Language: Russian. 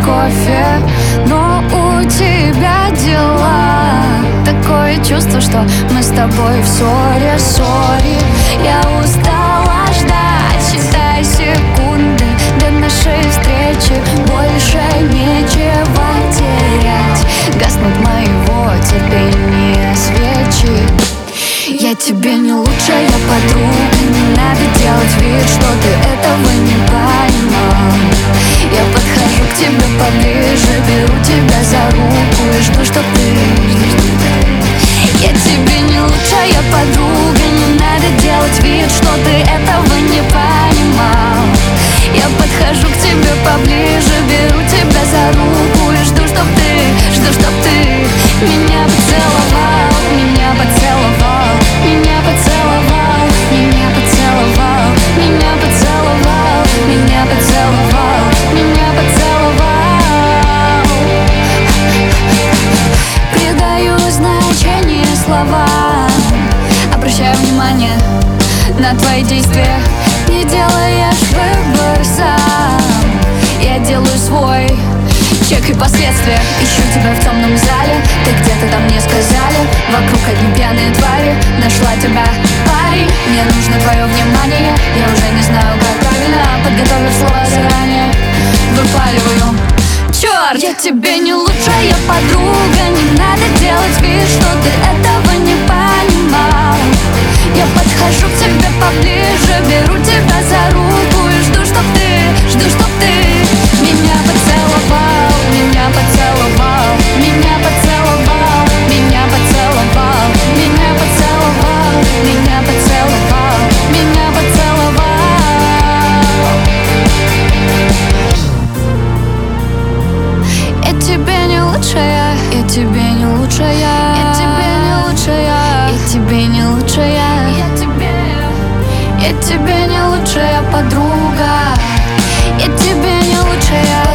кофе, но у тебя дела. Такое чувство, что мы с тобой в ссоре, ссоре. Я устала ждать, считай секунды до нашей встречи. Больше нечего терять, гаснут моего терпения свечи. Я тебе не лучшая подруга, не надо делать вид, что ты этого не понимал. Я подхожу к тебе поближе, беру тебя за руку и жду, что ты. Я тебе не лучшая подруга, не надо делать вид, что ты этого не понимал. Я подхожу к тебе поближе, беру тебя за руку и жду, чтоб ты меня поцеловал, меня поцеловал, меня поцеловал, меня поцеловал, меня поцеловал, меня поцеловал, меня поцеловал. Придаю значение словам, обращаю внимание на твои действия. Не делаешь выбор сам, я делаю свой чек и последствия. Ищу тебя в темном зале, ты где-то там мне сказали. Вокруг одни пьяные твари, нашла тебя, парень. Мне нужно твое внимание, я уже не знаю, как правильно. Подготовив слова заранее, выпаливаю: черт! Я тебе не лучшая подруга, не надо делать вид, что ты этого не понимал. Я подхожу к тебе поближе, беру тебя за руку и жду, чтоб ты меня поцеловал, меня поцеловал, меня поцеловал, меня поцеловал, меня поцеловал, меня поцеловал, меня поцеловал. Я тебе не лучшая, я тебе не лучшая, я тебе не лучшая, я тебе не лучшая, я тебе не лучшая подруга, я тебе не лучшая.